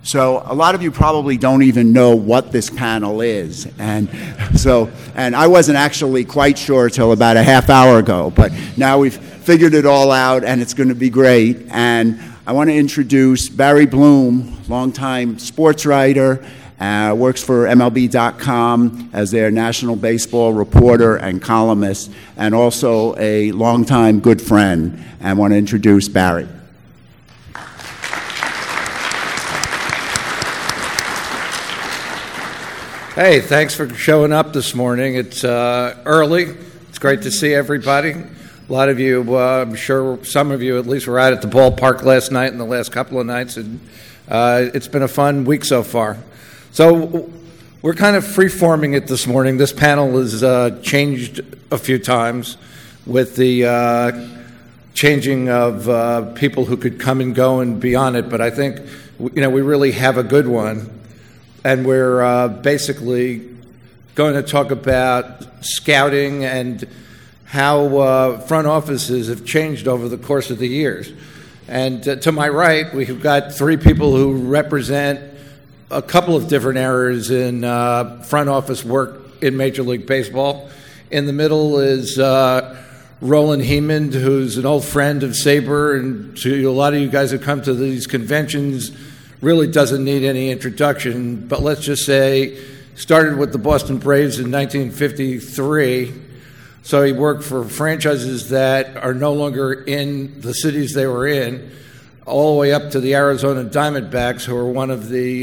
So a lot of you probably don't even know what this panel is. And I wasn't actually quite sure till about a half hour ago, but now we've figured it all out and it's going to be great. And I want to introduce Barry Bloom, longtime sports writer, works for MLB.com as their national baseball reporter and columnist, and also a longtime good friend. And I want to introduce Barry. Hey, thanks for showing up this morning. It's early. It's great to see everybody. A lot of you, I'm sure some of you at least, were out at the ballpark last night and the last couple of nights, and it's been a fun week so far. So we're kind of free-forming it this morning. This panel has changed a few times with the changing of people who could come and go and be on it, but I think we really have a good one. And we're basically going to talk about scouting and how front offices have changed over the course of the years. And to my right, we've got three people who represent a couple of different eras in front office work in Major League Baseball. In the middle is Roland Hemond, who's an old friend of SABR, and to a lot of you guys who come to these conventions, really doesn't need any introduction, but let's just say started with the Boston Braves in 1953. So he worked for franchises that are no longer in the cities they were in, all the way up to the Arizona Diamondbacks, who are one of the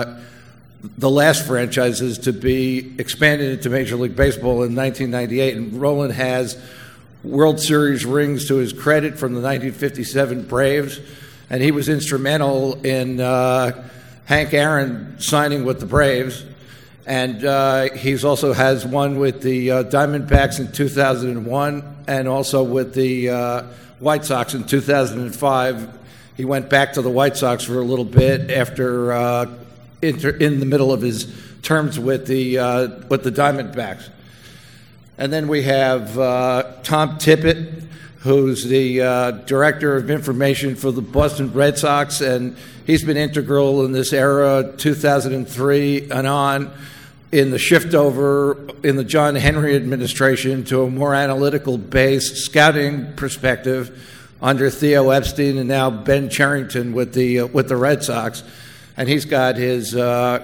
last franchises to be expanded into Major League Baseball in 1998. And Roland has World Series rings to his credit from the 1957 Braves. And he was instrumental in Hank Aaron signing with the Braves. And he's also has one with the Diamondbacks in 2001 and also with the White Sox in 2005. He went back to the White Sox for a little bit after in the middle of his terms with the Diamondbacks. And then we have Tom Tippett, who's the Director of Information for the Boston Red Sox, and he's been integral in this era, 2003 and on, in the shift over in the John Henry administration to a more analytical-based scouting perspective under Theo Epstein and now Ben Cherington with the Red Sox. And he's got his...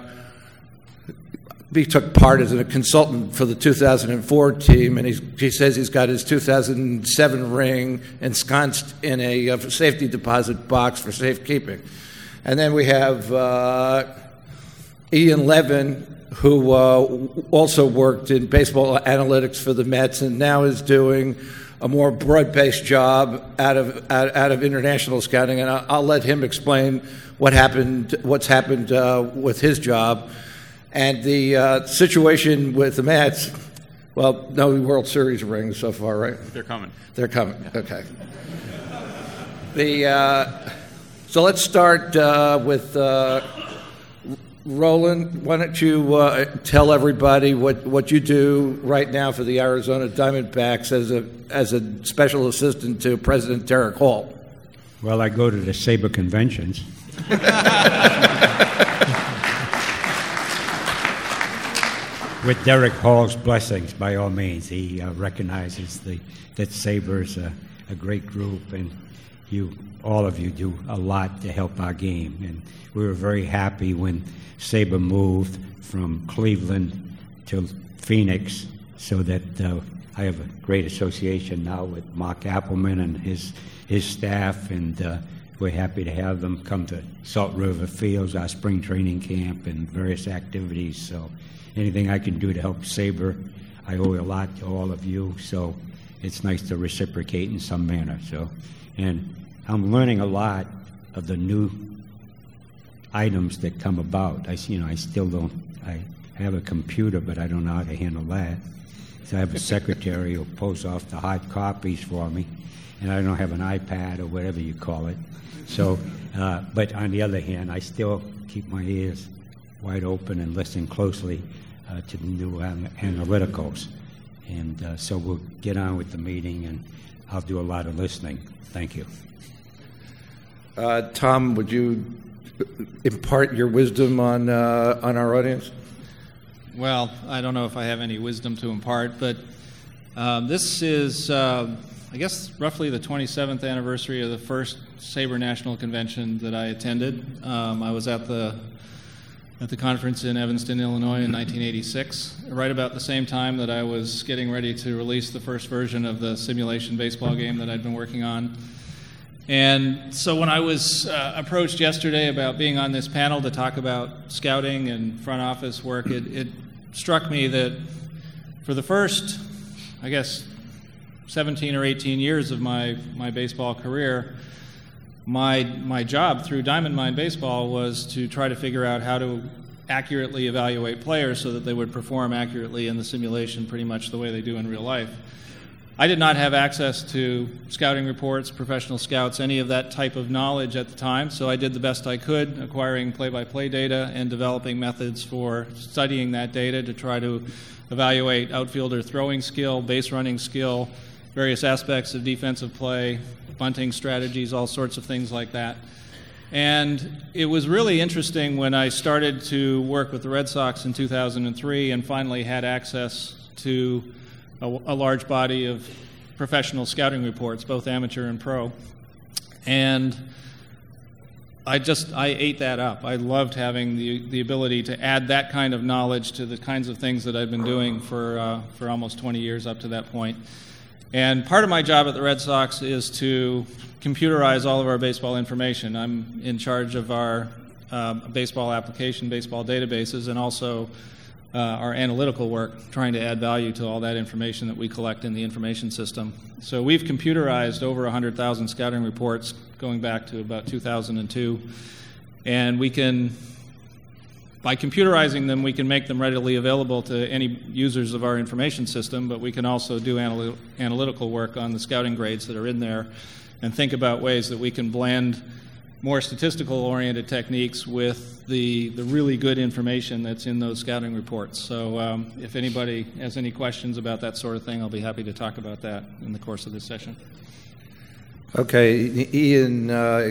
He took part as a consultant for the 2004 team, and he says he's got his 2007 ring ensconced in a safety deposit box for safekeeping. And then we have Ian Levin, who also worked in baseball analytics for the Mets and now is doing a more broad-based job out of international scouting. And I'll let him explain what's happened with his job. And the situation with the Mets, well, no World Series rings so far, right? They're coming. They're coming, okay. So let's start with Roland. Why don't you tell everybody what you do right now for the Arizona Diamondbacks as a special assistant to President Derek Hall? Well, I go to the SABR conventions. With Derek Hall's blessings, by all means. He recognizes that SABR is a great group, and all of you do a lot to help our game. And we were very happy when SABR moved from Cleveland to Phoenix, so that I have a great association now with Mark Appleman and his staff, and we're happy to have them come to Salt River Fields, our spring training camp, and various activities. So anything I can do to help SABR, I owe a lot to all of you, so it's nice to reciprocate in some manner. So, and I'm learning a lot of the new items that come about. I still don't. I have a computer, but I don't know how to handle that. So I have a secretary who pulls off the hard copies for me, and I don't have an iPad or whatever you call it. So, but on the other hand, I still keep my ears wide open and listen closely to the new analyticals. And so we'll get on with the meeting, and I'll do a lot of listening. Thank you. Tom, would you impart your wisdom on our audience? Well, I don't know if I have any wisdom to impart, but this is, I guess, roughly the 27th anniversary of the first Sabre National Convention that I attended. I was at the conference in Evanston, Illinois in 1986, right about the same time that I was getting ready to release the first version of the simulation baseball game that I'd been working on. And so when I was approached yesterday about being on this panel to talk about scouting and front office work, it struck me that for the first, I guess, 17 or 18 years of my baseball career, my job through Diamond Mine Baseball was to try to figure out how to accurately evaluate players so that they would perform accurately in the simulation pretty much the way they do in real life. I did not have access to scouting reports, professional scouts, any of that type of knowledge at the time, so I did the best I could, acquiring play-by-play data and developing methods for studying that data to try to evaluate outfielder throwing skill, base running skill, various aspects of defensive play, bunting strategies, all sorts of things like that. And it was really interesting when I started to work with the Red Sox in 2003 and finally had access to a large body of professional scouting reports, both amateur and pro. And I ate that up. I loved having the ability to add that kind of knowledge to the kinds of things that I've been doing for almost 20 years up to that point. And part of my job at the Red Sox is to computerize all of our baseball information. I'm in charge of our baseball application, baseball databases, and also our analytical work, trying to add value to all that information that we collect in the information system. So we've computerized over 100,000 scouting reports going back to about 2002. And we can, by computerizing them, we can make them readily available to any users of our information system, but we can also do analytical work on the scouting grades that are in there and think about ways that we can blend more statistical-oriented techniques with the really good information that's in those scouting reports. So if anybody has any questions about that sort of thing, I'll be happy to talk about that in the course of this session. Okay, Ian,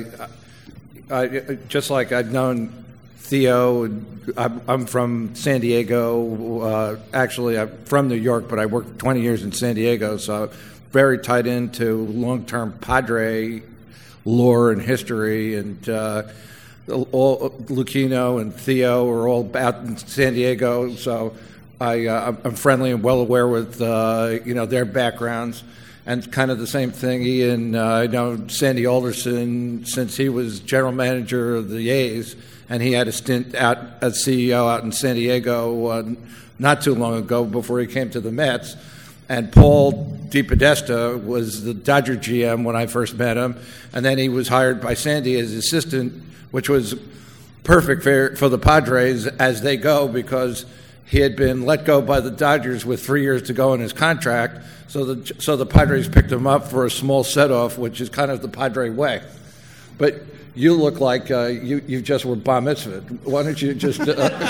just like I've known Theo, I'm from San Diego. Actually, I'm from New York, but I worked 20 years in San Diego, so I'm very tied into long-term Padre lore and history, and all Lucchino and Theo are all out in San Diego, so I'm friendly and well aware with their backgrounds. And kind of the same thing, Ian, I know Sandy Alderson since he was general manager of the A's, and he had a stint out as CEO out in San Diego not too long ago before he came to the Mets. And Paul DePodesta was the Dodger GM when I first met him, and then he was hired by Sandy as assistant, which was perfect for the Padres as they go, because he had been let go by the Dodgers with 3 years to go in his contract, so the Padres picked him up for a small set-off, which is kind of the Padre way. But you look like you just were bar mitzvahed. Why don't you just...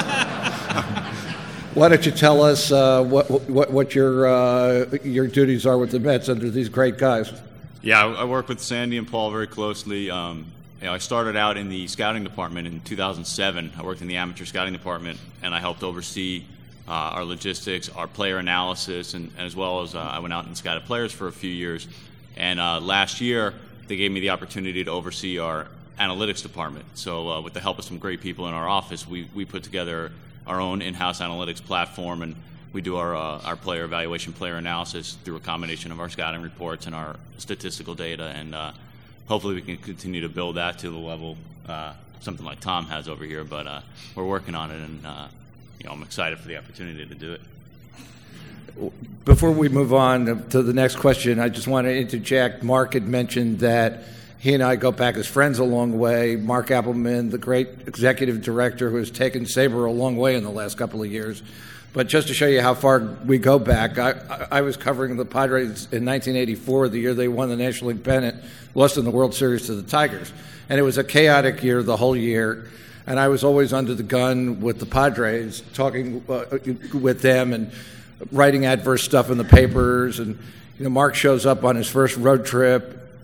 Why don't you tell us what your duties are with the Mets under these great guys? Yeah, I work with Sandy and Paul very closely. I started out in the scouting department in 2007. I worked in the amateur scouting department, and I helped oversee our logistics, our player analysis, and as well as I went out and scouted players for a few years. And last year, they gave me the opportunity to oversee our analytics department. So with the help of some great people in our office, we put together our own in-house analytics platform, and we do our player evaluation, player analysis through a combination of our scouting reports and our statistical data, and hopefully we can continue to build that to the level something like Tom has over here, but we're working on it, and I'm excited for the opportunity to do it. Before we move on to the next question, I just want to interject. Mark had mentioned that he and I go back as friends a long way. Mark Appelman, the great executive director who has taken Sabre a long way in the last couple of years. But just to show you how far we go back, I was covering the Padres in 1984, the year they won the National League pennant, lost in the World Series to the Tigers. And it was a chaotic year the whole year. And I was always under the gun with the Padres, talking with them and writing adverse stuff in the papers. And Mark shows up on his first road trip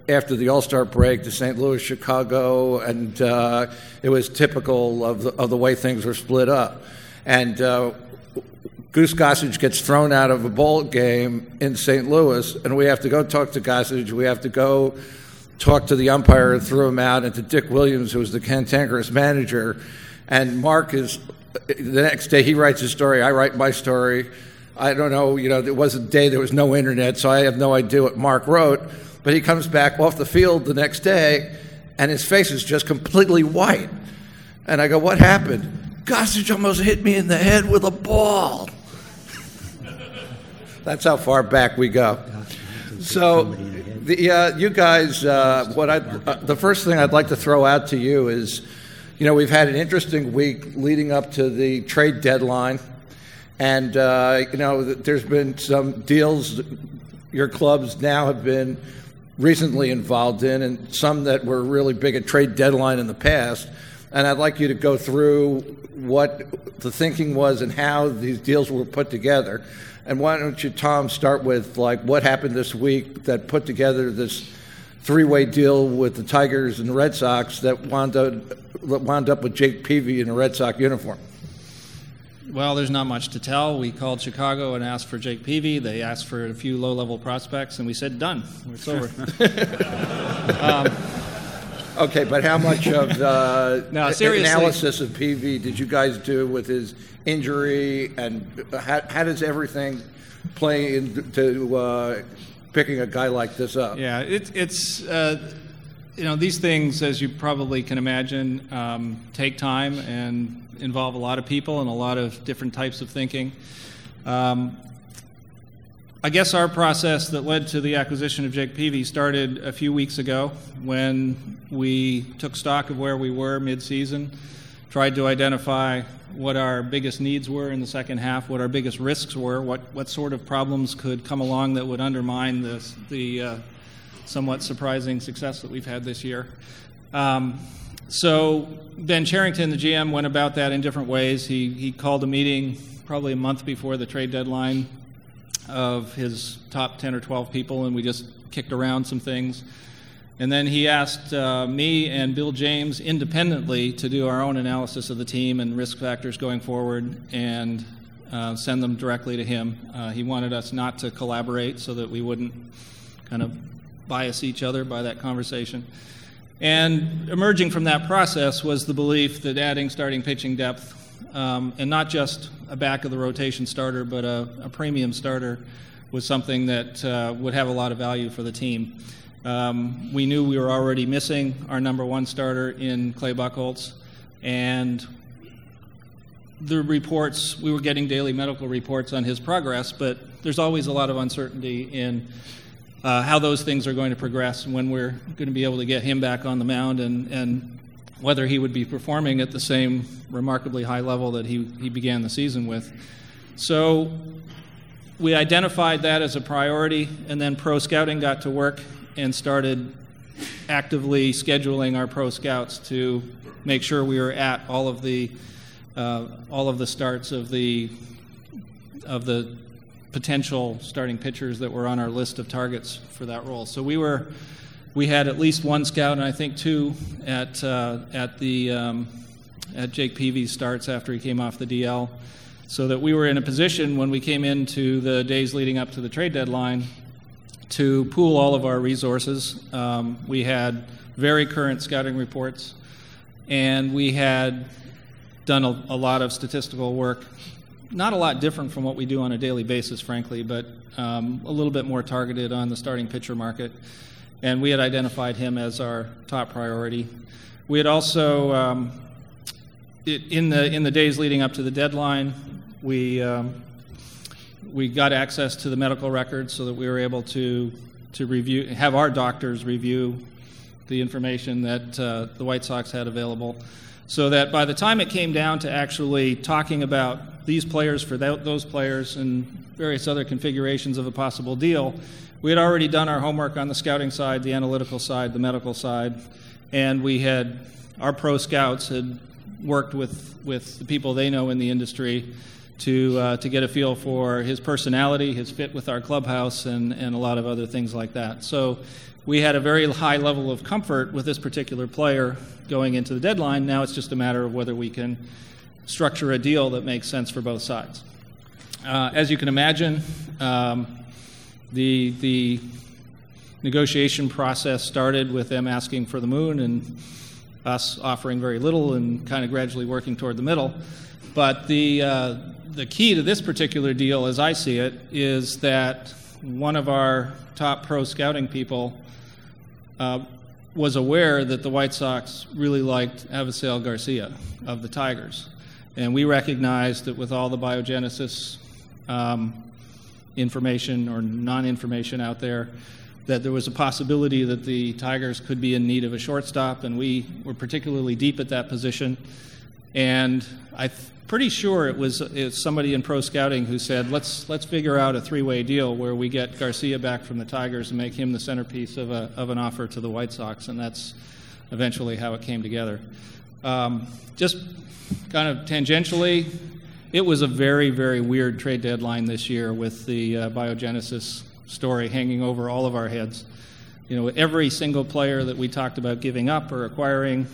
after the All-Star break to St. Louis, Chicago, and it was typical of the way things were split up. And Goose Gossage gets thrown out of a bowl game in St. Louis, and we have to go talk to Gossage. We have to go talk to the umpire who threw him out, and to Dick Williams, who was the cantankerous manager. And Mark is, the next day he writes his story, I write my story. I don't know, it was a day there was no internet, so I have no idea what Mark wrote. But he comes back off the field the next day, and his face is just completely white. And I go, what happened? Gossage almost hit me in the head with a ball. That's how far back we go. So, you guys, the first thing I'd like to throw out to you is, we've had an interesting week leading up to the trade deadline. And, there's been some deals your clubs now have been recently involved in, and some that were really big at trade deadline in the past. And I'd like you to go through what the thinking was and how these deals were put together. And why don't you, Tom, start with what happened this week that put together this three-way deal with the Tigers and the Red Sox that wound up with Jake Peavy in a Red Sox uniform. Well, there's not much to tell. We called Chicago and asked for Jake Peavy. They asked for a few low-level prospects, and we said, done. It's over. Okay, but how much of the seriously, analysis of Peavy did you guys do with his injury, and how does everything play into picking a guy like this up? Yeah, it's these things, as you probably can imagine, take time and involve a lot of people and a lot of different types of thinking. I guess our process that led to the acquisition of Jake Peavy started a few weeks ago when we took stock of where we were mid-season, tried to identify what our biggest needs were in the second half, what our biggest risks were, what sort of problems could come along that would undermine the somewhat surprising success that we've had this year. So Ben Cherington, the GM, went about that in different ways. He called a meeting probably a month before the trade deadline of his top 10 or 12 people, and we just kicked around some things. And then he asked me and Bill James independently to do our own analysis of the team and risk factors going forward and send them directly to him. He wanted us not to collaborate so that we wouldn't kind of bias each other by that conversation. And emerging from that process was the belief that adding starting pitching depth, and not just a back-of-the-rotation starter, but a premium starter, was something that would have a lot of value for the team. We knew we were already missing our number one starter in Clay Buchholz, and the reports, we were getting daily medical reports on his progress, but there's always a lot of uncertainty in how those things are going to progress and when we're going to be able to get him back on the mound and whether he would be performing at the same remarkably high level that he began the season with. So we identified that as a priority, and then pro scouting got to work and started actively scheduling our pro scouts to make sure we were at all of the starts of the potential starting pitchers that were on our list of targets for that role. So we had at least one scout, and I think two at Jake Peavy's starts after he came off the DL, so that we were in a position when we came into the days leading up to the trade deadline to pool all of our resources. We had very current scouting reports, and we had done a lot of statistical work. Not a lot different from what we do on a daily basis, frankly, but a little bit more targeted on the starting pitcher market. And we had identified him as our top priority. We had also, in the days leading up to the deadline, we got access to the medical records so that we were able to have our doctors review the information that the White Sox had available, so that by the time it came down to actually talking about these players for those players and various other configurations of a possible deal, we had already done our homework on the scouting side, the analytical side, the medical side, and our pro scouts had worked with the people they know in the industry to get a feel for his personality, his fit with our clubhouse, and a lot of other things like that. So we had a very high level of comfort with this particular player going into the deadline. Now it's just a matter of whether we can structure a deal that makes sense for both sides. As you can imagine, the negotiation process started with them asking for the moon and us offering very little and kind of gradually working toward the middle. But the key to this particular deal, as I see it, is that one of our top pro scouting people was aware that the White Sox really liked Avisail Garcia of the Tigers. And we recognized that with all the biogenesis information or non-information out there, that there was a possibility that the Tigers could be in need of a shortstop, and we were particularly deep at that position. And I'm pretty sure it was somebody in pro scouting who said, let's figure out a three-way deal where we get Garcia back from the Tigers and make him the centerpiece of an offer to the White Sox, and that's eventually how it came together. Just kind of tangentially, it was a very, very weird trade deadline this year with the biogenesis story hanging over all of our heads. You know, every single player that we talked about giving up or acquiring,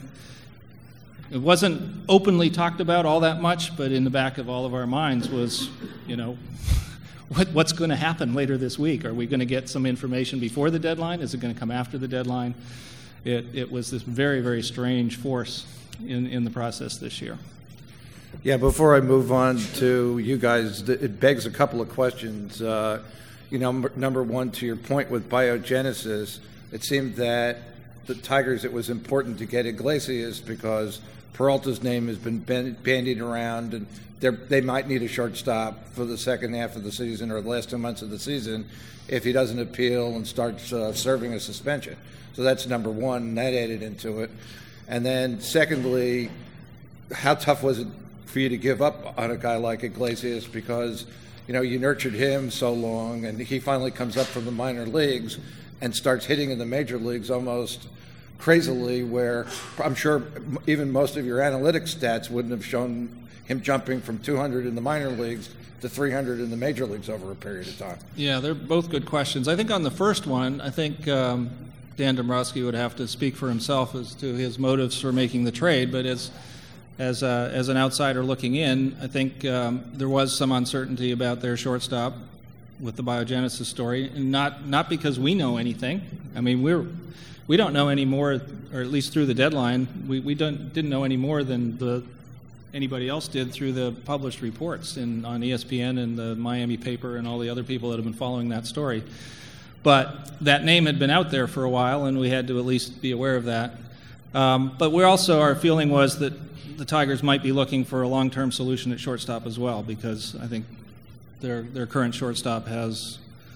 it wasn't openly talked about all that much, but in the back of all of our minds was, you know, what's going to happen later this week? Are we going to get some information before the deadline? Is it going to come after the deadline? It was this very, very strange force in the process this year. Yeah, before I move on to you guys, it begs a couple of questions. Number one, to your point with biogenesis, it seemed that the Tigers, it was important to get Iglesias because Peralta's name has been bandied around, and they might need a shortstop for the second half of the season or the last 2 months of the season if he doesn't appeal and starts serving a suspension. So that's number one, and that added into it. And then secondly, how tough was it for you to give up on a guy like Iglesias because, you know, you nurtured him so long, and he finally comes up from the minor leagues and starts hitting in the major leagues almost crazily, where I'm sure even most of your analytics stats wouldn't have shown him jumping from 200 in the minor leagues to 300 in the major leagues over a period of time. Yeah, they're both good questions. I think on the first one, I think Dan Dombrowski would have to speak for himself as to his motives for making the trade, but as an outsider looking in, I think there was some uncertainty about their shortstop with the biogenesis story, and not because we know anything. I mean, we don't know any more, or at least through the deadline, we didn't know any more than anybody else did through the published reports on ESPN and the Miami paper and all the other people that have been following that story. But that name had been out there for a while, and we had to at least be aware of that. But our feeling was that the Tigers might be looking for a long-term solution at shortstop as well, because I think their current shortstop has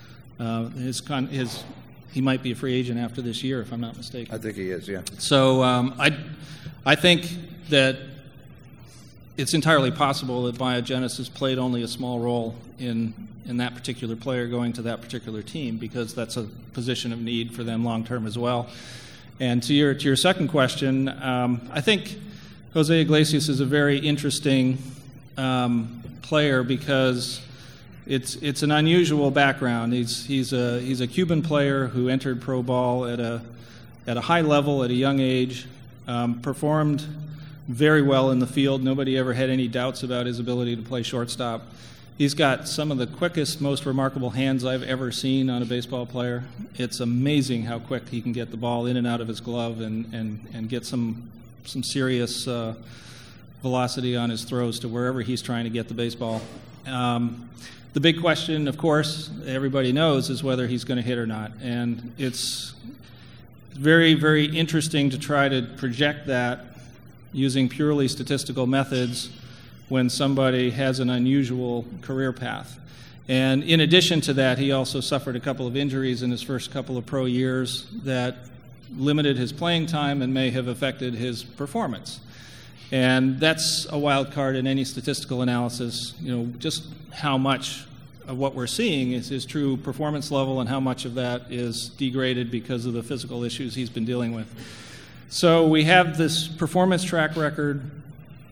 he might be a free agent after this year, if I'm not mistaken. I think he is, yeah. So I think that it's entirely possible that biogenesis played only a small role in that particular player going to that particular team, because that's a position of need for them long-term as well. And to your second question, I think Jose Iglesias is a very interesting player because it's an unusual background. He's a Cuban player who entered pro ball at a high level at a young age, performed very well in the field. Nobody ever had any doubts about his ability to play shortstop. He's got some of the quickest, most remarkable hands I've ever seen on a baseball player. It's amazing how quick he can get the ball in and out of his glove and get some serious velocity on his throws to wherever he's trying to get the baseball. The big question, of course, everybody knows, is whether he's going to hit or not. And it's very, very interesting to try to project that using purely statistical methods when somebody has an unusual career path. And in addition to that, he also suffered a couple of injuries in his first couple of pro years that limited his playing time and may have affected his performance. And that's a wild card in any statistical analysis, just how much of what we're seeing is his true performance level and how much of that is degraded because of the physical issues he's been dealing with. So we have this performance track record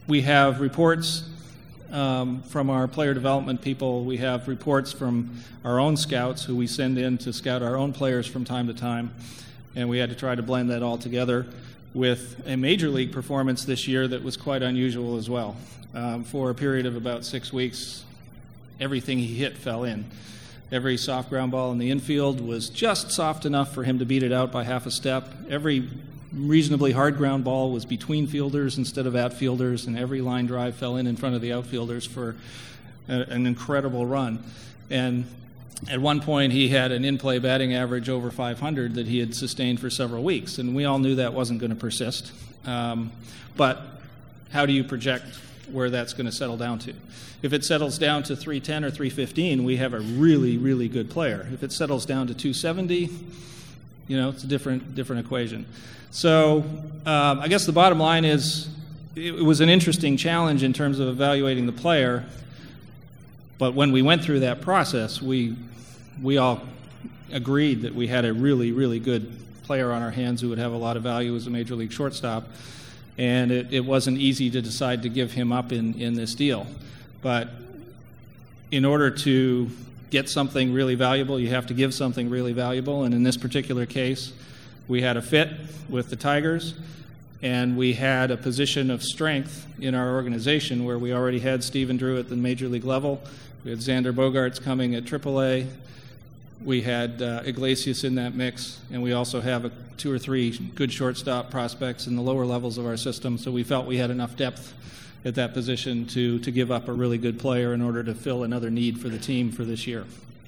we have reports from our player development people. We have reports from our own scouts who we send in to scout our own players from time to time, and we had to try to blend that all together with a major league performance this year that was quite unusual as well. For a period of about 6 weeks, everything he hit fell in. Every soft ground ball in the infield was just soft enough for him to beat it out by half a step. Every reasonably hard ground ball was between fielders instead of outfielders, and every line drive fell in front of the outfielders for an incredible run. And at one point, he had an in-play batting average over 500 that he had sustained for several weeks, and we all knew that wasn't going to persist. But how do you project where that's going to settle down to? If it settles down to 310 or 315, we have a really, really good player. If it settles down to 270, it's a different equation. So I guess the bottom line is it was an interesting challenge in terms of evaluating the player, but when we went through that process, we all agreed that we had a really, really good player on our hands who would have a lot of value as a major league shortstop, and it wasn't easy to decide to give him up in this deal. But in order to get something really valuable, you have to give something really valuable, and in this particular case, we had a fit with the Tigers, and we had a position of strength in our organization where we already had Stephen Drew at the major league level. We had Xander Bogaerts coming at AAA. We had Iglesias in that mix, and we also have 2 or 3 good shortstop prospects in the lower levels of our system, so we felt we had enough depth at that position to give up a really good player in order to fill another need for the team for this year.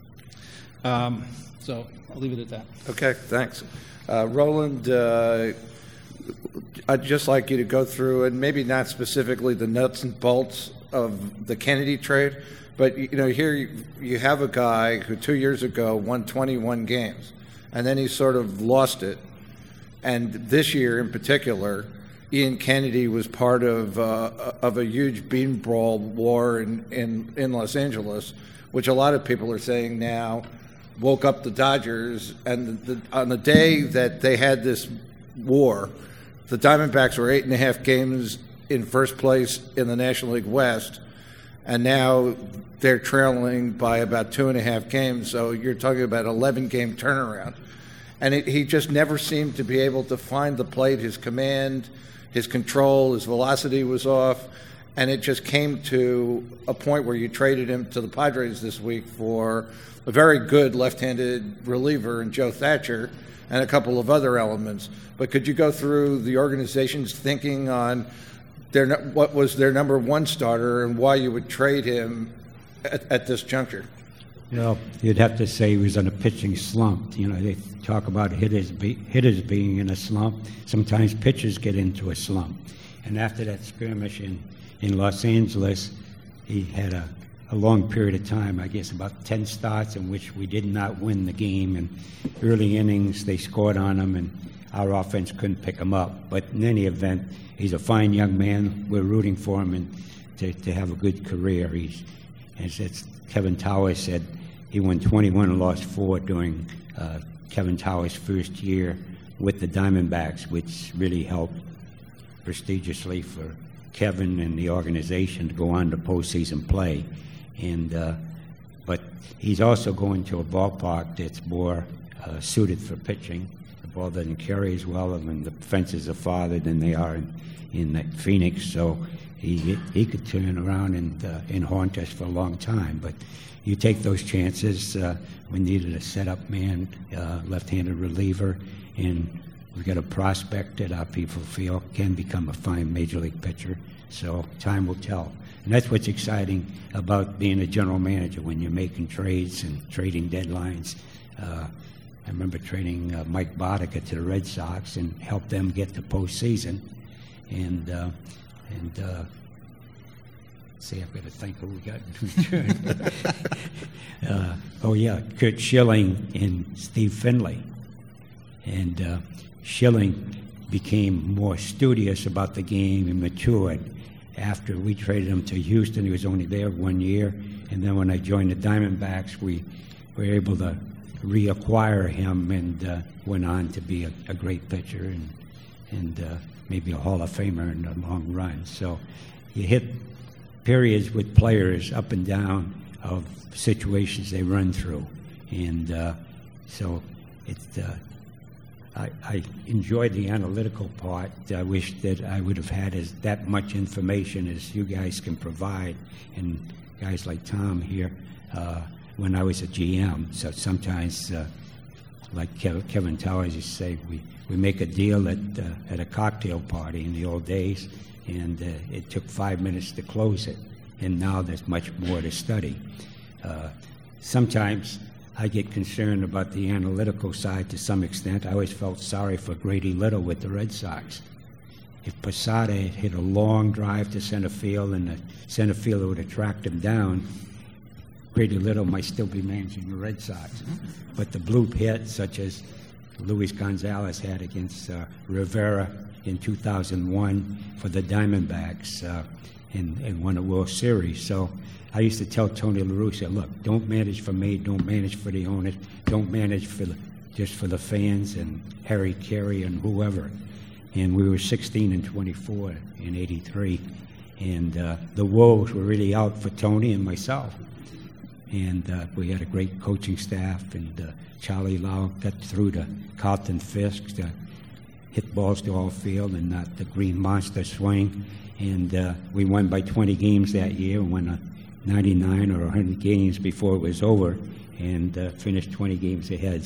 So I'll leave it at that. Okay, thanks. Roland, I'd just like you to go through, and maybe not specifically the nuts and bolts of the Kennedy trade, but here you have a guy who 2 years ago won 21 games, and then he sort of lost it. And this year in particular, Ian Kennedy was part of a huge bean brawl war in Los Angeles, which a lot of people are saying now woke up the Dodgers. And on the day that they had this war, the Diamondbacks were 8.5 games in first place in the National League West, and now they're trailing by about 2.5 games. So you're talking about 11-game turnaround. And he just never seemed to be able to find the plate. His command, his control, his velocity was off, and it just came to a point where you traded him to the Padres this week for a very good left-handed reliever in Joe Thatcher and a couple of other elements. But could you go through the organization's thinking on what was their number one starter and why you would trade him at this juncture? You'd have to say he was on a pitching slump. They talk about hitters being in a slump. Sometimes pitchers get into a slump. And after that skirmish in Los Angeles, he had a long period of time, I guess about 10 starts in which we did not win the game. And early innings, they scored on him, and our offense couldn't pick him up. But in any event, he's a fine young man. We're rooting for him and to have a good career. As Kevin Towers said, he won 21 and lost 4 during Kevin Towers' first year with the Diamondbacks, which really helped prestigiously for Kevin and the organization to go on to postseason play. But he's also going to a ballpark that's more suited for pitching. The ball doesn't carry as well, and the fences are farther than they are in Phoenix, so he could turn around and haunt us for a long time. But you take those chances. We needed a setup man, left-handed reliever, and we've got a prospect that our people feel can become a fine major league pitcher. So time will tell. And that's what's exciting about being a general manager when you're making trades and trading deadlines. I remember trading Mike Boddicker to the Red Sox and helped them get to postseason. And see, I've got to think who we got in return. Kurt Schilling and Steve Finley. And Schilling became more studious about the game and matured. After we traded him to Houston, he was only there 1 year. And then when I joined the Diamondbacks, we were able to reacquire him and went on to be a great pitcher and maybe a Hall of Famer in the long run. So you hit periods with players up and down of situations they run through. And so I enjoyed the analytical part. I wish that I would have had that much information as you guys can provide, and guys like Tom here, when I was a GM. So sometimes, like Kevin Towers used to say, we make a deal at a cocktail party in the old days, and it took 5 minutes to close it, and now there's much more to study. Sometimes I get concerned about the analytical side to some extent. I always felt sorry for Grady Little with the Red Sox. If Posada had hit a long drive to center field and the center fielder would have tracked him down, Grady Little might still be managing the Red Sox. But the bloop hit, such as Luis Gonzalez had against Rivera in 2001 for the Diamondbacks and won a World Series. So I used to tell Tony La Russa, look, don't manage for me, don't manage for the owners, don't manage just for the fans and Harry Carey and whoever. And we were 16-24 in '83, and the wolves were really out for Tony and myself. And we had a great coaching staff, and Charlie Lau got through to Carlton Fisk to hit balls to all field and not the green monster swing. And we won by 20 games that year, and won 99 or 100 games before it was over, and finished 20 games ahead.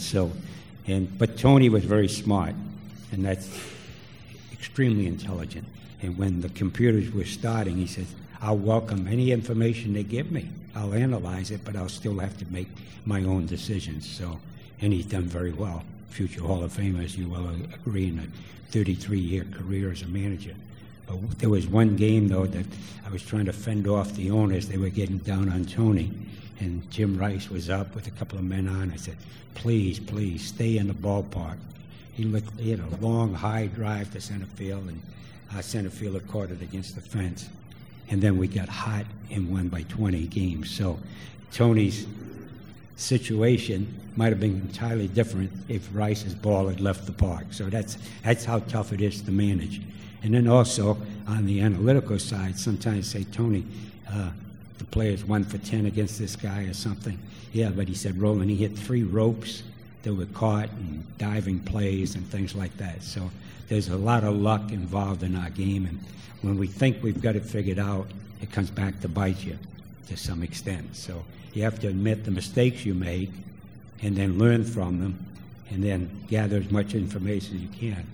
But Tony was very smart, and that's extremely intelligent. And when the computers were starting, he said, I'll welcome any information they give me. I'll analyze it, but I'll still have to make my own decisions. And he's done very well. Future Hall of Famer, as you will agree, in a 33-year career as a manager. But there was one game, though, that I was trying to fend off the owners. They were getting down on Tony, and Jim Rice was up with a couple of men on. I said, please, stay in the ballpark. He had a long, high drive to center field, and our center fielder caught it against the fence. And then we got hot and won by 20 games. So Tony's situation might have been entirely different if Rice's ball had left the park. So that's how tough it is to manage. And then also on the analytical side, sometimes say, Tony, the player's 1 for 10 against this guy or something. Yeah, but he said, Roland, he hit 3 ropes that were caught and diving plays and things like that. So there's a lot of luck involved in our game, and when we think we've got it figured out, it comes back to bite you to some extent. So you have to admit the mistakes you make and then learn from them and then gather as much information as you can.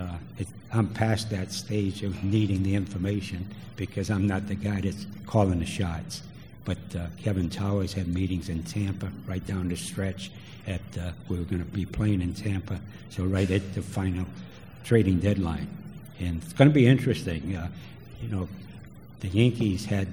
I'm past that stage of needing the information because I'm not the guy that's calling the shots. But Kevin Towers had meetings in Tampa right down the stretch we were going to be playing in Tampa, so right at the final trading deadline. And it's going to be interesting. The Yankees had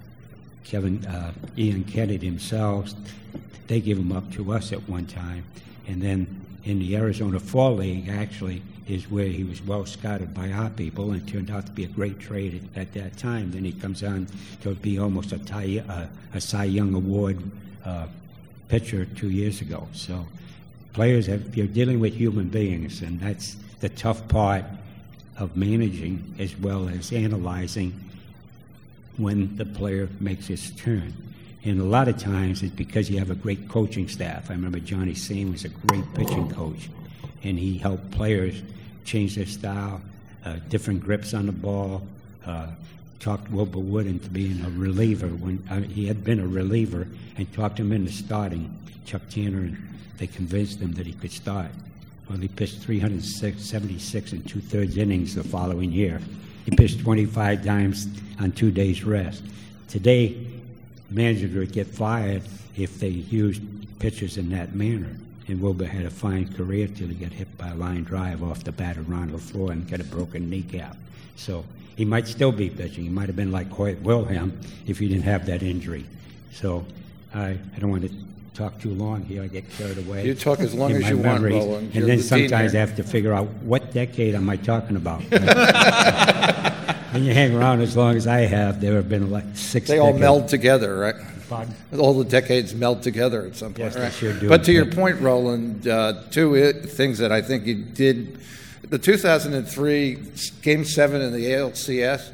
Ian Kennedy themselves. They gave him up to us at one time. And then in the Arizona Fall League, actually, is where he was well scouted by our people, and it turned out to be a great trade at that time. Then he comes on to be almost a Cy Young Award pitcher 2 years ago. So you're dealing with human beings, and that's the tough part of managing as well as analyzing when the player makes his turn. And a lot of times it's because you have a great coaching staff. I remember Johnny Same was a great pitching coach, and he helped players change their style, different grips on the ball, talked Wilbur Wood into being a reliever when he had been a reliever, and talked him into starting. Chuck Tanner, and they convinced him that he could start. Well, he pitched 376 and 2/3 innings the following year. He pitched 25 times on 2 days rest. Today, managers would get fired if they used pitchers in that manner. And Wilbur had a fine career till he got hit by a line drive off the bat around the floor and got a broken kneecap. So he might still be pitching. He might have been like Hoyt Wilhelm if he didn't have that injury. So I don't want to talk too long here. I get carried away. You talk as long as you want, Roland. And then sometimes I have to figure out what decade am I talking about. When you hang around as long as I have, there have been like 6 They decades. all meld together, right? Pardon? All the decades meld together at some point. Yes, they sure do. But to your point, Roland, 2 things that I think you did. The 2003 Game 7 in the ALCS,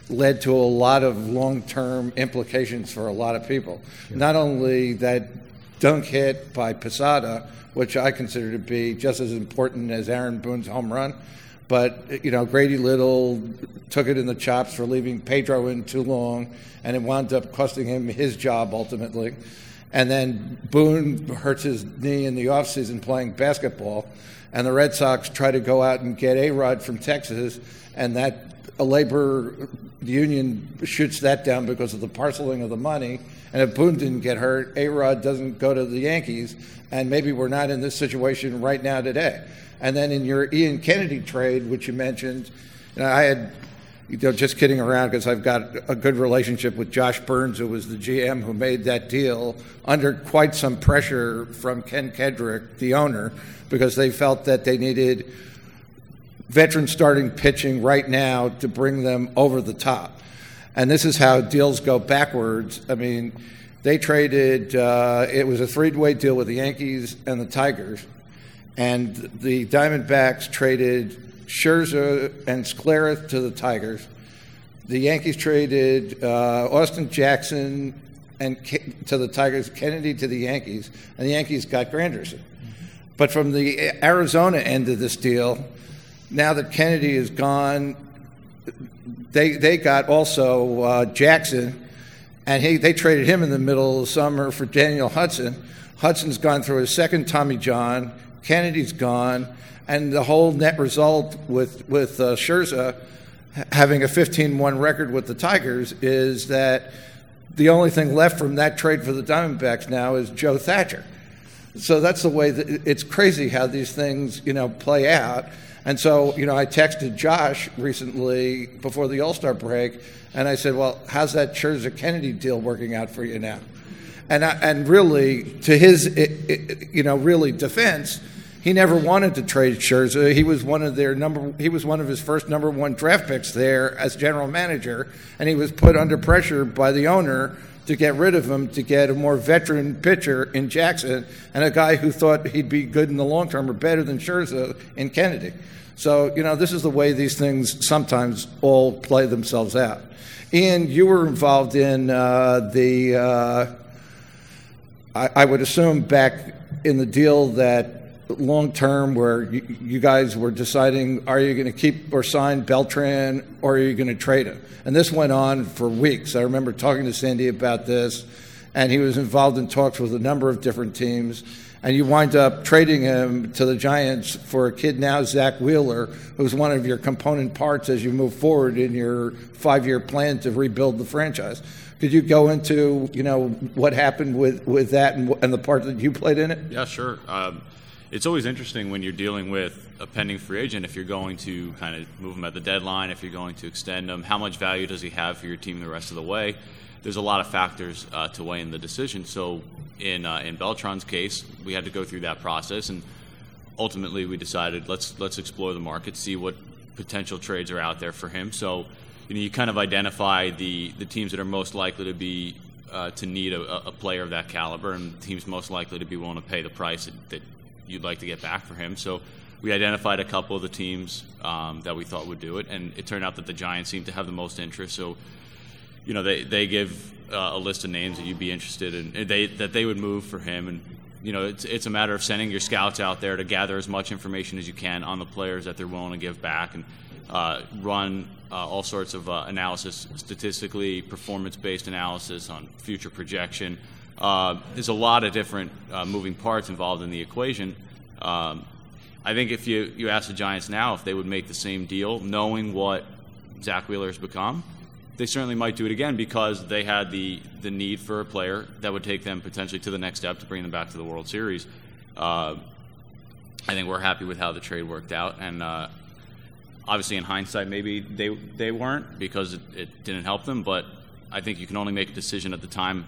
led to a lot of long-term implications for a lot of people. Sure. Not only that dunk hit by Posada, which I consider to be just as important as Aaron Boone's home run, but Grady Little took it in the chops for leaving Pedro in too long, and it wound up costing him his job ultimately. And then Boone hurts his knee in the offseason playing basketball, and the Red Sox try to go out and get A-Rod from Texas, and that a labor union shoots that down because of the parceling of the money. And if Boone didn't get hurt, A-Rod doesn't go to the Yankees, and maybe we're not in this situation right now today. And then in your Ian Kennedy trade, which you mentioned, I had, just kidding around because I've got a good relationship with Josh Burns, who was the GM who made that deal under quite some pressure from Ken Kedrick, the owner, because they felt that they needed veteran starting pitching right now to bring them over the top. And this is how deals go backwards. I mean, they traded, it was a three-way deal with the Yankees and the Tigers, and the Diamondbacks traded Scherzer and Sclera to the Tigers. The Yankees traded Austin Jackson to the Tigers, Kennedy to the Yankees, and the Yankees got Granderson. But from the Arizona end of this deal, now that Kennedy is gone, they got also Jackson, and they traded him in the middle of the summer for Daniel Hudson. Hudson's gone through his second Tommy John. Kennedy's gone, and the whole net result with Scherzer having a 15-1 record with the Tigers is that the only thing left from that trade for the Diamondbacks now is Joe Thatcher. So that's the way that it's crazy how these things, play out. And so, I texted Josh recently before the All-Star break, and I said, well, how's that Scherzer-Kennedy deal working out for you now? And really, to his, really defense, he never wanted to trade Scherzer. He was one of his first number one draft picks there as general manager, and he was put under pressure by the owner to get rid of him to get a more veteran pitcher in Jackson and a guy who thought he'd be good in the long term or better than Scherzer in Kennedy. So, this is the way these things sometimes all play themselves out. Ian, you were involved in I would assume back in the deal that long term where you guys were deciding, are you going to keep or sign Beltran or are you going to trade him? And this went on for weeks. I remember talking to Sandy about this, and he was involved in talks with a number of different teams, and you wind up trading him to the Giants for a kid now, Zach Wheeler, who's one of your component parts as you move forward in your 5-year plan to rebuild the franchise. Could you go into, what happened with that and the part that you played in it? Yeah, sure. It's always interesting when you're dealing with a pending free agent, if you're going to kind of move him at the deadline, if you're going to extend him, how much value does he have for your team the rest of the way? There's a lot of factors to weigh in the decision. So in Beltran's case, we had to go through that process, and ultimately we decided let's explore the market, see what potential trades are out there for him. So you kind of identify the teams that are most likely to be to need a player of that caliber, and teams most likely to be willing to pay the price that you'd like to get back for him. So we identified a couple of the teams that we thought would do it, and it turned out that the Giants seemed to have the most interest. So, they give a list of names that you'd be interested in, that they would move for him. And, it's a matter of sending your scouts out there to gather as much information as you can on the players that they're willing to give back, and run all sorts of analysis, statistically, performance-based analysis on future projection. There's a lot of different moving parts involved in the equation. I think if you ask the Giants now if they would make the same deal, knowing what Zach Wheeler has become, they certainly might do it again because they had the need for a player that would take them potentially to the next step to bring them back to the World Series. I think we're happy with how the trade worked out, and obviously in hindsight maybe they weren't because it didn't help them, but I think you can only make a decision at the time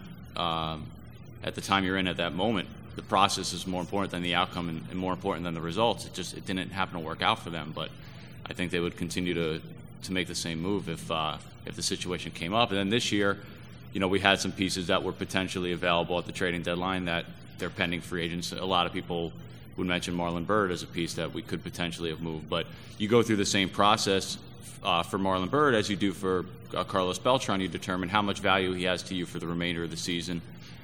you're in at that moment. The process is more important than the outcome and more important than the results. It didn't happen to work out for them, but I think they would continue to make the same move if the situation came up. And then this year, we had some pieces that were potentially available at the trading deadline that they're pending free agents. A lot of people would mention Marlon Byrd as a piece that we could potentially have moved, but you go through the same process for Marlon Byrd as you do for Carlos Beltran. You determine how much value he has to you for the remainder of the season,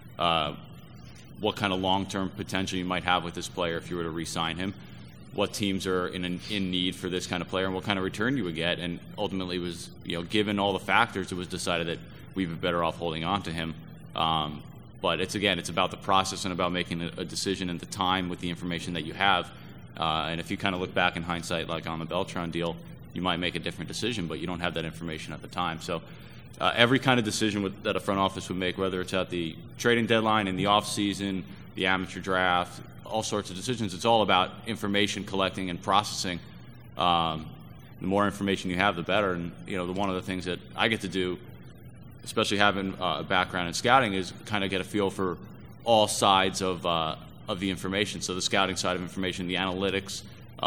what kind of long-term potential you might have with this player if you were to re-sign him, what teams are in need for this kind of player, and what kind of return you would get. And ultimately, was given all the factors, it was decided that we'd be better off holding on to him. But it's about the process and about making a decision and the time with the information that you have. And if you kind of look back in hindsight, like on the Beltran deal, you might make a different decision, but you don't have that information at the time. So every kind of decision that a front office would make, whether it's at the trading deadline, in the off season, the amateur draft, all sorts of decisions, it's all about information collecting and processing. The more information you have, the better. And one of the things that I get to do, especially having a background in scouting, is kind of get a feel for all sides of the information. So the scouting side of information, the analytics,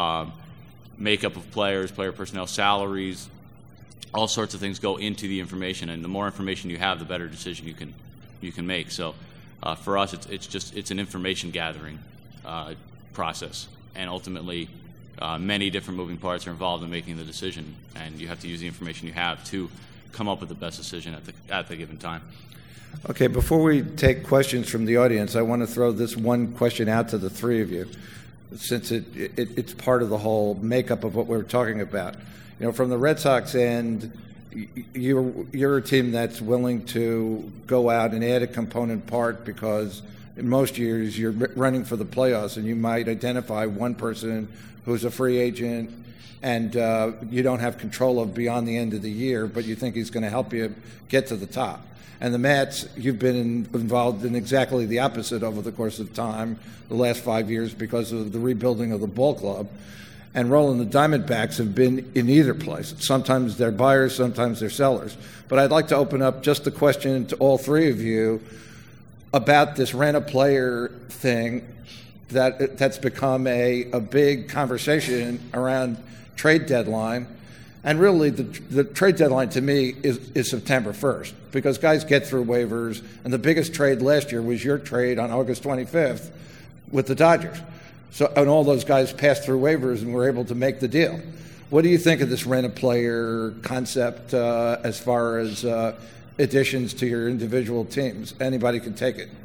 makeup of players, player personnel, salaries, all sorts of things go into the information. And the more information you have, the better decision you can make. So for us, it's an information gathering process, and ultimately many different moving parts are involved in making the decision, and you have to use the information you have to come up with the best decision at the given time. Okay, before we take questions from the audience, I want to throw this one question out to the three of you, since it's part of the whole makeup of what we're talking about. From the Red Sox end, you're a team that's willing to go out and add a component part because in most years you're running for the playoffs, and you might identify one person who's a free agent and you don't have control of beyond the end of the year, but you think he's going to help you get to the top. And the Mets, you've been involved in exactly the opposite over the course of time, the last 5 years, because of the rebuilding of the ball club. And Roland, the Diamondbacks have been in either place. Sometimes they're buyers, sometimes they're sellers. But I'd like to open up just a question to all three of you about this rent-a-player thing that's become a big conversation around trade deadline. And really, the trade deadline to me is September 1st, because guys get through waivers, and the biggest trade last year was your trade on August 25th with the Dodgers. So, and all those guys passed through waivers and were able to make the deal. What do you think of this rent-a-player concept as far as additions to your individual teams? Anybody can take it.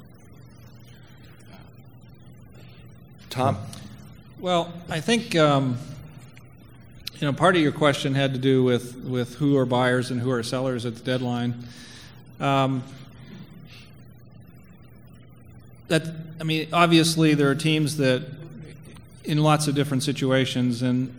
Tom? Well, I think part of your question had to do with who are buyers and who are sellers at the deadline. Obviously there are teams that in lots of different situations, and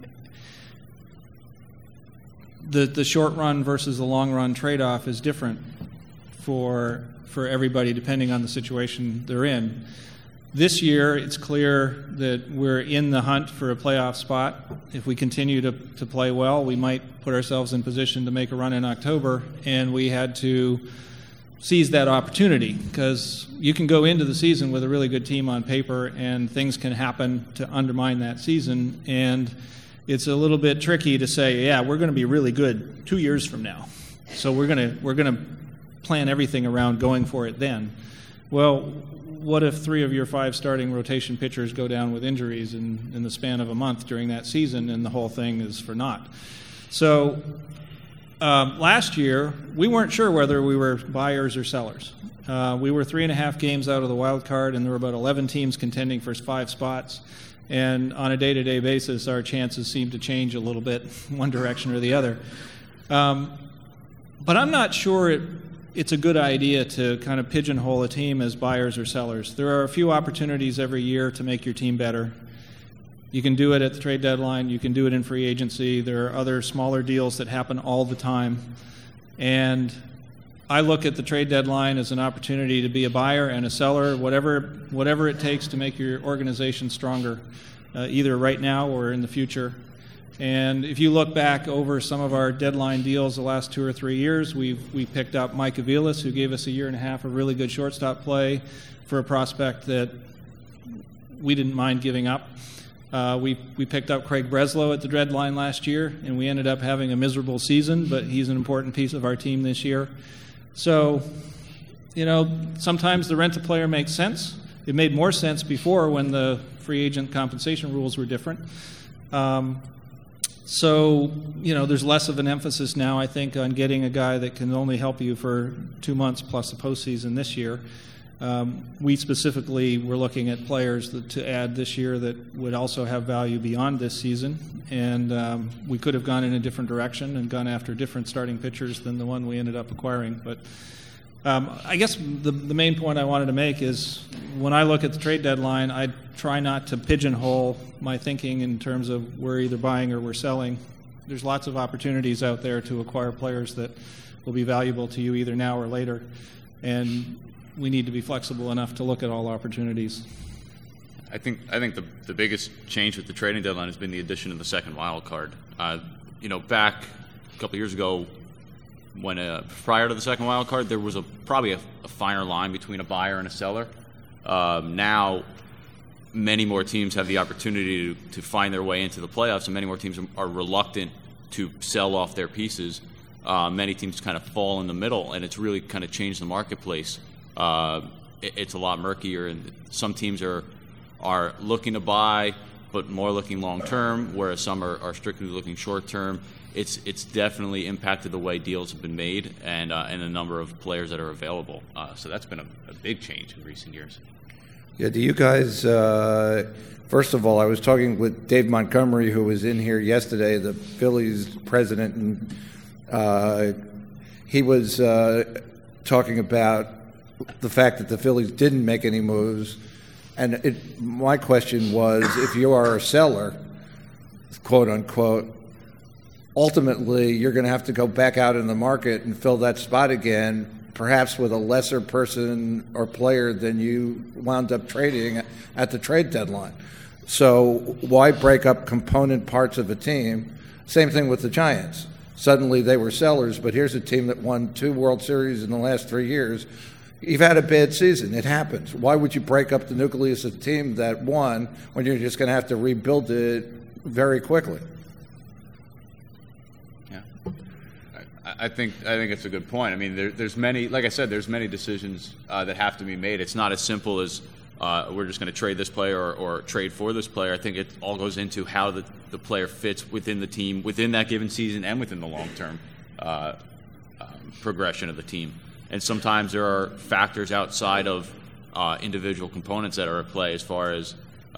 the short run versus the long run trade-off is different for everybody depending on the situation they're in. This year, it's clear that we're in the hunt for a playoff spot. If we continue to play well, we might put ourselves in position to make a run in October, and we had to seize that opportunity, because you can go into the season with a really good team on paper, and things can happen to undermine that season, and it's a little bit tricky to say, yeah, we're going to be really good 2 years from now, so we're going to plan everything around going for it then. Well, what if 3 of your 5 starting rotation pitchers go down with injuries in the span of a month during that season, and the whole thing is for naught? So last year, we weren't sure whether we were buyers or sellers. We were 3.5 games out of the wild card, and there were about 11 teams contending for 5 spots. And on a day-to-day basis, our chances seem to change a little bit, one direction or the other. But I'm not sure it's a good idea to kind of pigeonhole a team as buyers or sellers. There are a few opportunities every year to make your team better. You can do it at the trade deadline. You can do it in free agency. There are other smaller deals that happen all the time. And I look at the trade deadline as an opportunity to be a buyer and a seller, whatever it takes to make your organization stronger, either right now or in the future. And if you look back over some of our deadline deals the last 2 or 3 years, we picked up Mike Aviles, who gave us 1.5 years of really good shortstop play for a prospect that we didn't mind giving up. We picked up Craig Breslow at the deadline last year, and we ended up having a miserable season, but he's an important piece of our team this year. So, sometimes the rent-a-player makes sense. It made more sense before when the free agent compensation rules were different. So, there's less of an emphasis now, I think, on getting a guy that can only help you for 2 months plus the postseason this year. We specifically were looking at players to add this year that would also have value beyond this season, and we could have gone in a different direction and gone after different starting pitchers than the one we ended up acquiring. But I guess the main point I wanted to make is when I look at the trade deadline, I try not to pigeonhole my thinking in terms of we're either buying or we're selling. There's lots of opportunities out there to acquire players that will be valuable to you either now or later, and we need to be flexible enough to look at all opportunities. I think the biggest change with the trading deadline has been the addition of the second wild card. Back a couple of years ago, when prior to the second wild card, there was probably a finer line between a buyer and a seller. Now, many more teams have the opportunity to find their way into the playoffs, and many more teams are reluctant to sell off their pieces. Many teams kind of fall in the middle, and it's really kind of changed the marketplace. It's a lot murkier, and some teams are looking to buy, but more looking long term, whereas some are strictly looking short term. It's definitely impacted the way deals have been made and the number of players that are available. So that's been a big change in recent years. Yeah, do you guys, first of all, I was talking with Dave Montgomery, who was in here yesterday, the Phillies president, and he was talking about the fact that the Phillies didn't make any moves. And my question was, if you are a seller, quote unquote, ultimately you're going to have to go back out in the market and fill that spot again, perhaps with a lesser person or player than you wound up trading at the trade deadline. So why break up component parts of a team? Same thing with the Giants. Suddenly they were sellers, but here's a team that won 2 World Series in the last 3 years. You've had a bad season. It happens. Why would you break up the nucleus of the team that won when you're just going to have to rebuild it very quickly? Yeah, I think it's a good point. I mean, there's many, like I said, there's many decisions that have to be made. It's not as simple as we're just going to trade this player or trade for this player. I think it all goes into how the player fits within the team, within that given season, and within the long-term progression of the team. And sometimes there are factors outside of individual components that are at play as far as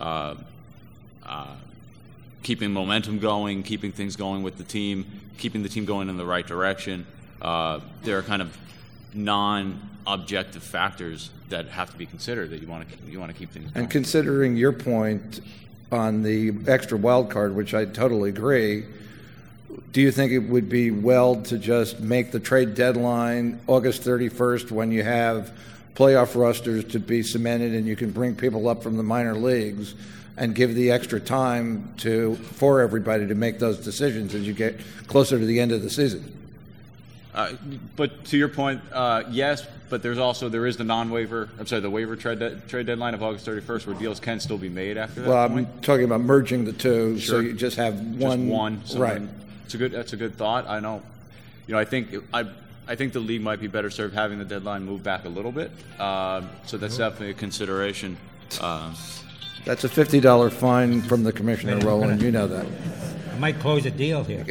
keeping momentum going, keeping things going with the team, keeping the team going in the right direction. There are kind of non-objective factors that have to be considered that you want to keep things going. And considering your point on the extra wild card, which I totally agree, do you think it would be well to just make the trade deadline August 31st when you have playoff rosters to be cemented and you can bring people up from the minor leagues and give the extra time for everybody to make those decisions as you get closer to the end of the season? But to your point, yes, but there is the waiver trade deadline of August 31st where deals can still be made after that point. I'm talking about merging the two, Sure. so you just have one. Right. That's a good thought. I know. I think the league might be better served having the deadline move back a little bit. So that's definitely a consideration. That's a $50 fine from the commissioner, Roland. You know that. I might close a deal here.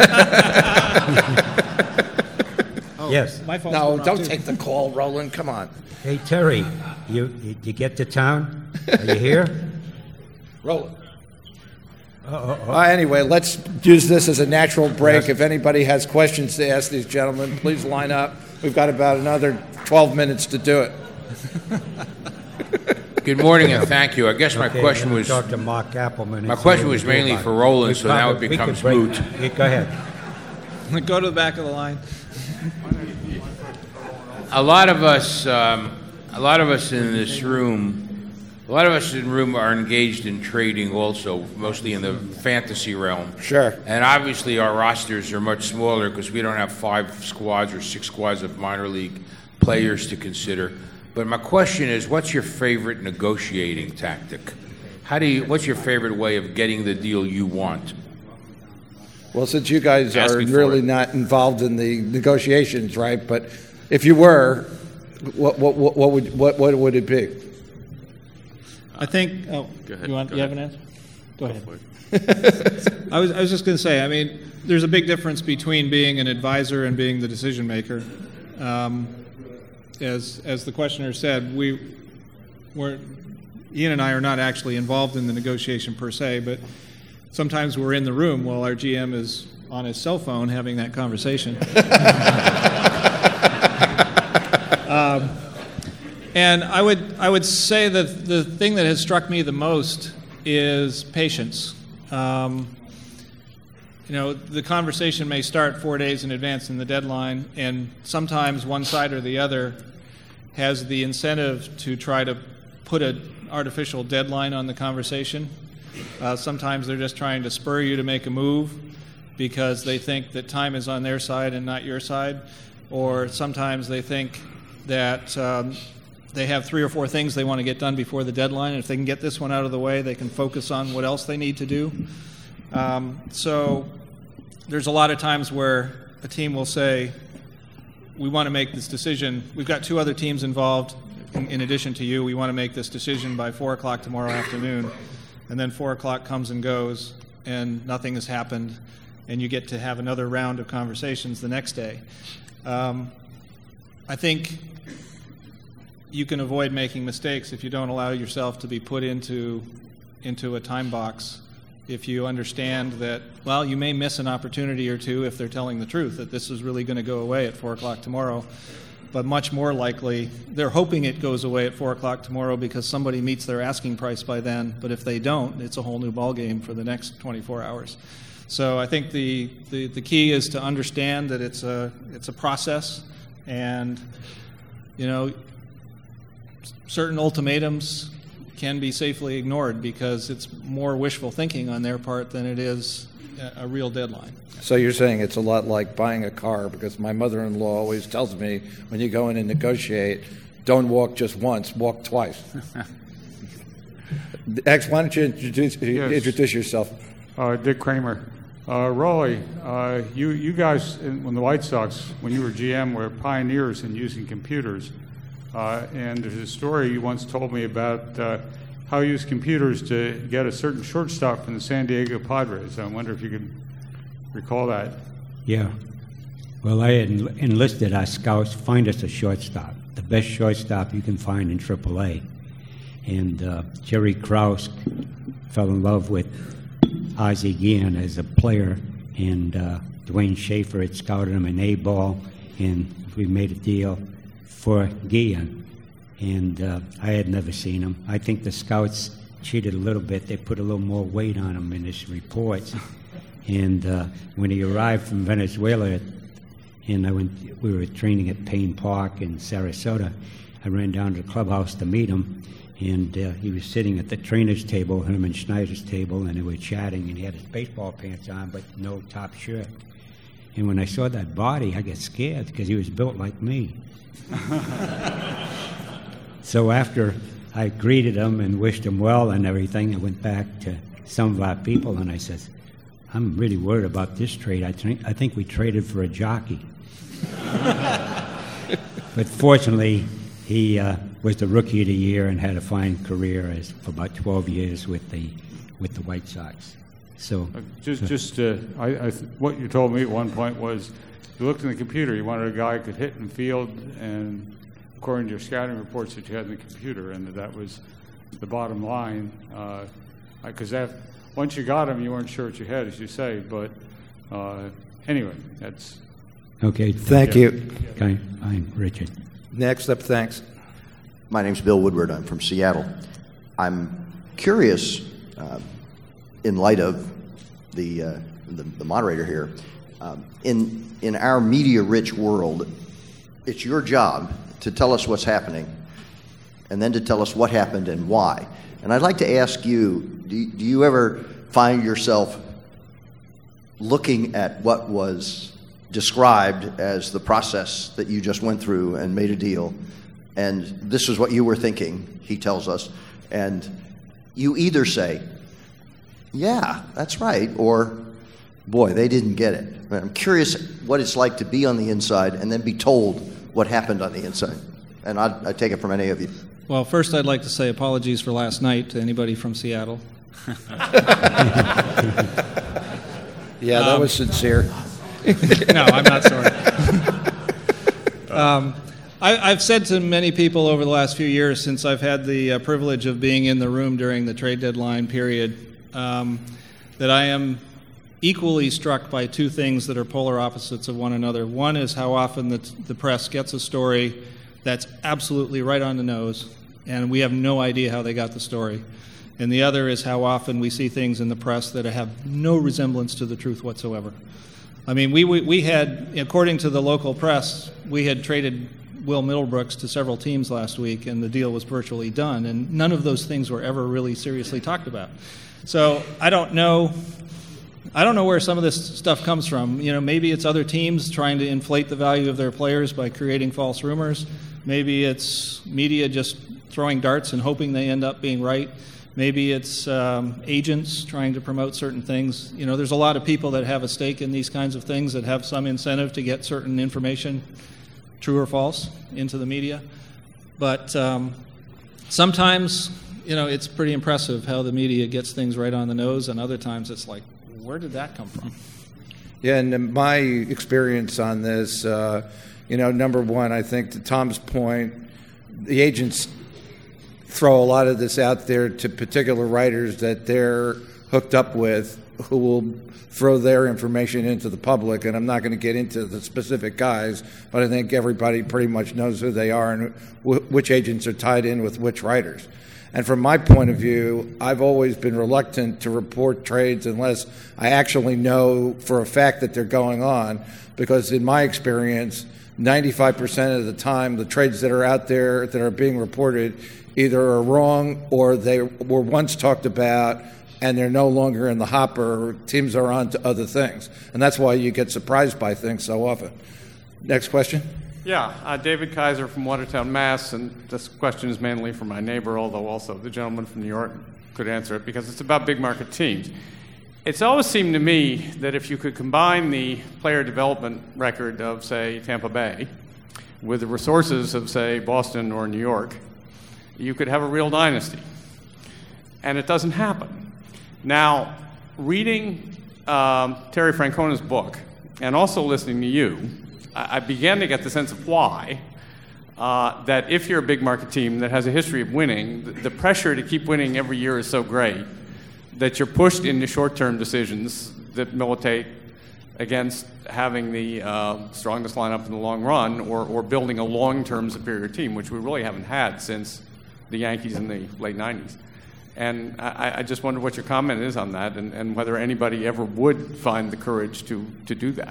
Yes. My phone's No, going off, don't too. take the call, Roland. Come on. Hey, Terry, you get to town? Are you here? Roland. Anyway, let's use this as a natural break. Yes. If anybody has questions to ask these gentlemen, please line up. We've got about another 12 minutes to do it. Good morning and thank you. I guess my Okay, question let me was talk to Mark Appleman. and my see question what was we do mainly about for it. Roland, We so now it probably- we becomes could break- moot. Yeah, go ahead. Go to the back of the line. a lot of us in this room, are engaged in trading also, mostly in the fantasy realm. Sure. And obviously our rosters are much smaller because we don't have 5 squads or 6 squads of minor league players to consider. But my question is, what's your favorite negotiating tactic? What's your favorite way of getting the deal you want? Well, since you guys Ask are me for really it. not involved in the negotiations, right? But if you were, what would it be? I think. Oh, Go ahead, you go have an ahead. answer? Go ahead. I was just going to say, I mean, there's a big difference between being an advisor and being the decision maker. As the questioner said, Ian and I are not actually involved in the negotiation per se, but sometimes we're in the room while our GM is on his cell phone having that conversation. And I would say that the thing that has struck me the most is patience. The conversation may start 4 days in advance in the deadline, and sometimes one side or the other has the incentive to try to put an artificial deadline on the conversation. Sometimes they're just trying to spur you to make a move because they think that time is on their side and not your side, or sometimes they think that they have 3 or 4 things they want to get done before the deadline, and if they can get this one out of the way, they can focus on what else they need to do. So there's a lot of times where a team will say, we want to make this decision. We've got 2 other teams involved in addition to you. We want to make this decision by 4 o'clock tomorrow afternoon. And then 4 o'clock comes and goes, and nothing has happened, and you get to have another round of conversations the next day. I think you can avoid making mistakes if you don't allow yourself to be put into a time box. If you understand that, well, you may miss an opportunity or 2 if they're telling the truth, that this is really going to go away at 4 o'clock tomorrow. But much more likely, they're hoping it goes away at 4 o'clock tomorrow because somebody meets their asking price by then. But if they don't, it's a whole new ballgame for the next 24 hours. So I think the key is to understand that it's a process, and certain ultimatums can be safely ignored because it's more wishful thinking on their part than it is a real deadline. So you're saying it's a lot like buying a car, because my mother-in-law always tells me when you go in and negotiate, don't walk just once, walk twice. X, why don't you introduce yourself? Dick Kramer. Rolly, you guys, when the White Sox, when you were GM, were pioneers in using computers. And there's a story you once told me about how you used computers to get a certain shortstop from the San Diego Padres. I wonder if you could recall that. Yeah. Well, I had enlisted our scouts to find us a shortstop, the best shortstop you can find in AAA. And Jerry Krause fell in love with Ozzie Guillen as a player, and Dwayne Schaefer had scouted him in A-ball, and we made a deal for Guillen. And I had never seen him. I think the scouts cheated a little bit. They put a little more weight on him in his reports. And when he arrived from Venezuela, and we were training at Payne Park in Sarasota, I ran down to the clubhouse to meet him, and he was sitting at the trainer's table, Herman Schneider's table, and they were chatting, and he had his baseball pants on, but no top shirt. And when I saw that body, I got scared because he was built like me. So after I greeted him and wished him well and everything, I went back to some of our people and I said, I'm really worried about this trade. I think we traded for a jockey. But fortunately, he was the Rookie of the Year and had a fine career for about 12 years with the White Sox. So what you told me at one point was you looked in the computer, you wanted a guy who could hit and field, and according to your scouting reports that you had in the computer, and that was the bottom line. Because once you got him, you weren't sure what you had, as you say. But anyway, that's... Okay. Thank you. Okay, I'm Richard. Next up, thanks. My name's Bill Woodward. I'm from Seattle. I'm curious, in light of the moderator here, in our media-rich world, it's your job to tell us what's happening, and then to tell us what happened and why. And I'd like to ask you, do you ever find yourself looking at what was described as the process that you just went through and made a deal, and this is what you were thinking, he tells us, and you either say, yeah, that's right, or, boy, they didn't get it. I'm curious what it's like to be on the inside and then be told what happened on the inside. And I take it from any of you. Well, first I'd like to say apologies for last night to anybody from Seattle. Yeah, that was sincere. No, I'm not sorry. I've said to many people over the last few years, since I've had the privilege of being in the room during the trade deadline period, that I am equally struck by two things that are polar opposites of one another. One is how often the press gets a story that's absolutely right on the nose, and we have no idea how they got the story. And the other is how often we see things in the press that have no resemblance to the truth whatsoever. I mean, we had, according to the local press, we had traded Will Middlebrooks to several teams last week, and the deal was virtually done, and none of those things were ever really seriously talked about. So I don't know where some of this stuff comes from. You know, maybe it's other teams trying to inflate the value of their players by creating false rumors. Maybe it's media just throwing darts and hoping they end up being right. Maybe it's agents trying to promote certain things. You know, there's a lot of people that have a stake in these kinds of things that have some incentive to get certain information, true or false, into the media. But sometimes, you know, it's pretty impressive how the media gets things right on the nose, and other times it's like, where did that come from? Yeah, and my experience on this, number one, I think to Tom's point, the agents throw a lot of this out there to particular writers that they're hooked up with, who will throw their information into the public. And I'm not going to get into the specific guys, but I think everybody pretty much knows who they are and which agents are tied in with which writers. And from my point of view, I've always been reluctant to report trades unless I actually know for a fact that they're going on, because in my experience, 95% of the time, the trades that are out there that are being reported either are wrong or they were once talked about and they're no longer in the hopper. Teams are on to other things. And that's why you get surprised by things so often. Next question. Yeah, David Kaiser from Watertown, Mass. And this question is mainly for my neighbor, although also the gentleman from New York could answer it because it's about big market teams. It's always seemed to me that if you could combine the player development record of, say, Tampa Bay with the resources of, say, Boston or New York, you could have a real dynasty. And it doesn't happen. Now, reading Terry Francona's book and also listening to you, I began to get the sense of why, that if you're a big market team that has a history of winning, the pressure to keep winning every year is so great that you're pushed into short-term decisions that militate against having the strongest lineup in the long run or building a long-term superior team, which we really haven't had since the Yankees in the late 90s. And I just wonder what your comment is on that and whether anybody ever would find the courage to do that.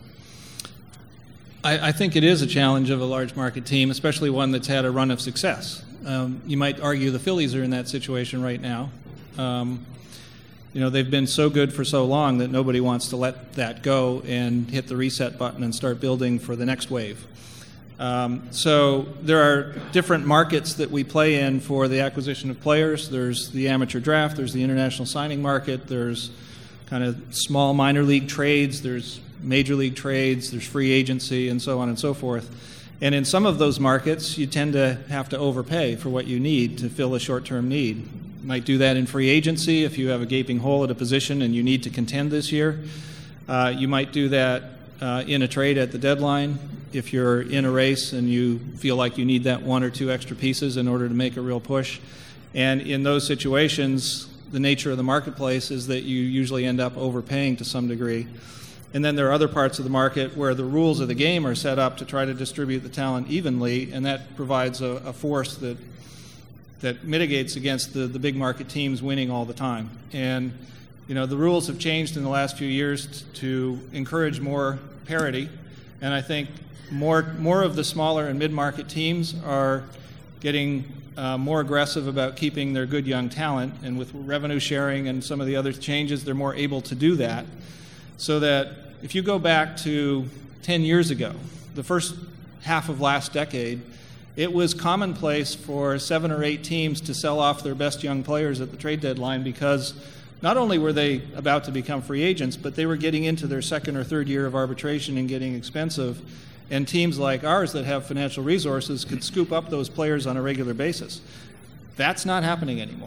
I think it is a challenge of a large market team, especially one that's had a run of success. You might argue the Phillies are in that situation right now. They've been so good for so long that nobody wants to let that go and hit the reset button and start building for the next wave. So there are different markets that we play in for the acquisition of players. There's the amateur draft, there's the international signing market, there's kind of small minor league trades, there's major league trades, there's free agency, and so on and so forth. And in some of those markets, you tend to have to overpay for what you need to fill a short-term need. You might do that in free agency if you have a gaping hole at a position and you need to contend this year. You might do that in a trade at the deadline if you're in a race and you feel like you need that one or two extra pieces in order to make a real push. And in those situations, the nature of the marketplace is that you usually end up overpaying to some degree. And then there are other parts of the market where the rules of the game are set up to try to distribute the talent evenly, and that provides a force that mitigates against the big market teams winning all the time. And the rules have changed in the last few years to encourage more parity, and I think more of the smaller and mid-market teams are getting more aggressive about keeping their good young talent, and with revenue sharing and some of the other changes, they're more able to do that. So that if you go back to 10 years ago, the first half of last decade, it was commonplace for 7 or 8 teams to sell off their best young players at the trade deadline because not only were they about to become free agents, but they were getting into their second or third year of arbitration and getting expensive. And teams like ours that have financial resources could scoop up those players on a regular basis. That's not happening anymore.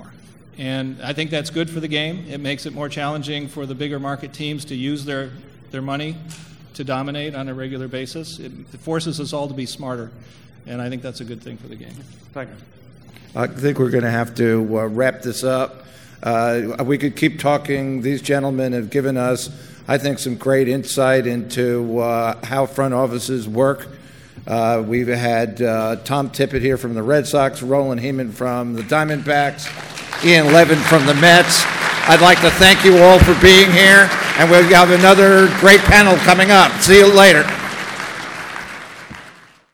And I think that's good for the game. It makes it more challenging for the bigger market teams to use their money to dominate on a regular basis. It forces us all to be smarter, and I think that's a good thing for the game. Thank you. I think we're going to have to wrap this up. We could keep talking. These gentlemen have given us, I think, some great insight into how front offices work. We've had Tom Tippett here from the Red Sox, Roland Heeman from the Diamondbacks, Ian Levin from the Mets. I'd like to thank you all for being here, and we'll have another great panel coming up. See you later.